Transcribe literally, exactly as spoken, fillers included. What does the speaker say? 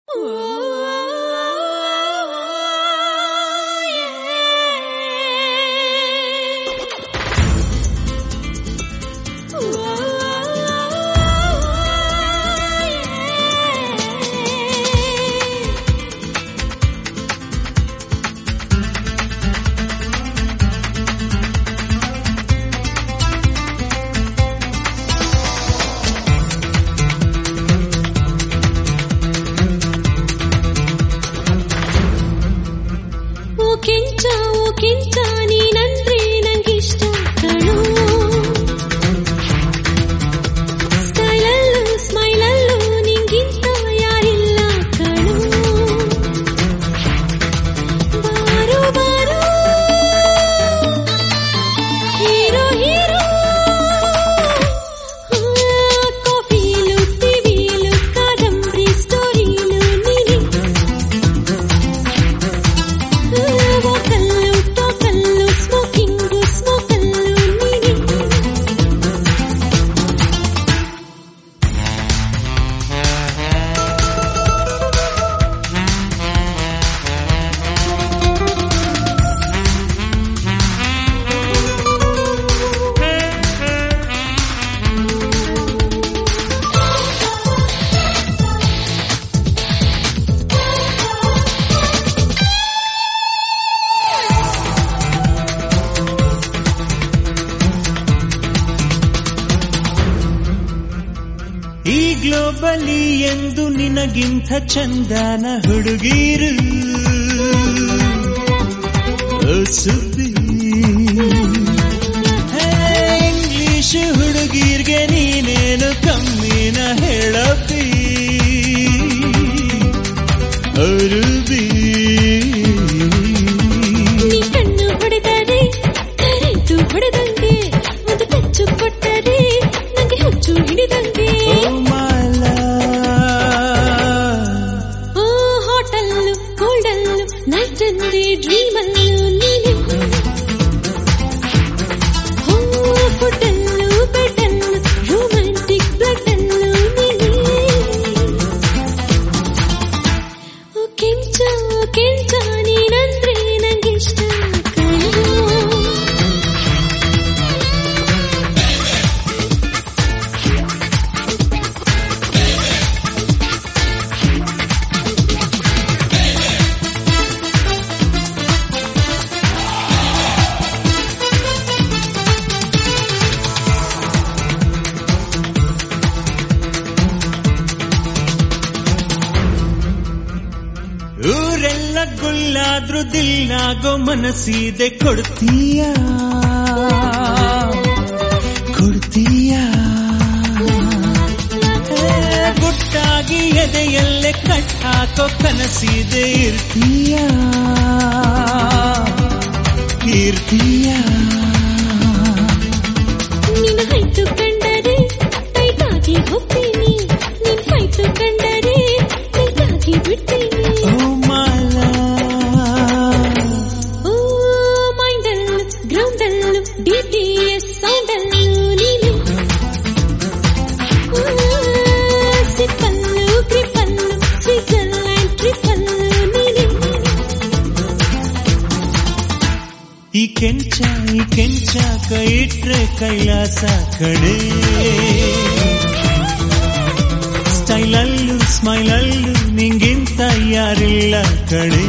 ಈ ಗ್ಲೋಬಲಿ ಎಂದು ನಿನಗಿಂತ ಚಂದನ ಹುಡುಗೀರು ಸುದ್ದಿ ಇಂಗ್ಲಿಷ್ ಹುಡುಗೀರ್ಗೆ ನೀನೇನು ಕಮ್ಮಿನ ಹೇಳಪ್ಪಿ ಅರುಬಿ ನೀ ಕಣ್ಣು ಹೊಡೆದರೆ ಕರೆಂಟು ಹೊಡೆದಂಗೆ ಒಂದು ಟಚ್ಚು ಕೊಟ್ಟರೆ ನಂಗೆ ಹುಚ್ಚು ಹಿಡಿದಂಗೆ ಹೋಟಲ್ಲು ಗೋಲ್ಡಲ್ಲು ನೈಟ್ ಅಂದೇ ಡ್ರೀಮಲ್ಲು ನೀನೆ ಫುಡ್ಡಲ್ಲು ಬೆಡ್ಡಲ್ಲು ರೊಮ್ಯಾಂಟಿಕ್ ಬ್ಲಡ್ಡಲ್ಲು ನೀನೆ ಕೆಂಚ ಕೆಂಚ ನೀನಂದ್ರೆ ನಂಗಿಷ್ಟ ಊರೆಲ್ಲ ಗುಲ್ಲಾದ್ರೂ ದಿಲ್ಲಾಗೋ ಮನಸ್ಸಿದೆ ಕೊಡ್ತೀಯ ಕೊಡ್ತೀಯ ಗುಟ್ಟಾಗಿ ಎದೆಯಲ್ಲೇ ಕಟ್ಟಾಕೋ ಕನಸಿದೆ ಇರ್ತೀಯ ಇರ್ತೀಯ ನಿನ್ನ ಹೈಟು ಕಂಡರೆ ಟೈಟಾಗಿ ಹೋಗ್ತೀನಿ ನಿನ್ ಫೈಟು ಕಂಡರೆ ಟೈಟಾಗಿ ಬಿಡ್ತೀನಿ ಗ್ರೌಂಡಲ್ಲು ಡಿಟಿಎಸ್ ಸೌಂಡಲ್ಲು ನೀನು ಸಿಪ್ಪಲ್ಲು ಗ್ರಿಪ್ಪಲ್ಲು ಸ್ವಿಟ್ಜರ್ಲ್ಯಾಂಡ್ ಟ್ರಿಪ್ಪಲ್ಲು ನೀನು ಈ ಕೆಂಚ ಈ ಕೆಂಚ ಕೈ ಇಟ್ರೆ ಕೈಲಾಸ ಕಡೆ ಸ್ಟೈಲಲ್ಲು ಸ್ಮೈಲಲ್ಲು ನಿಂಗಿಂತ ಯಾರಿಲ್ಲ ಕಡೆ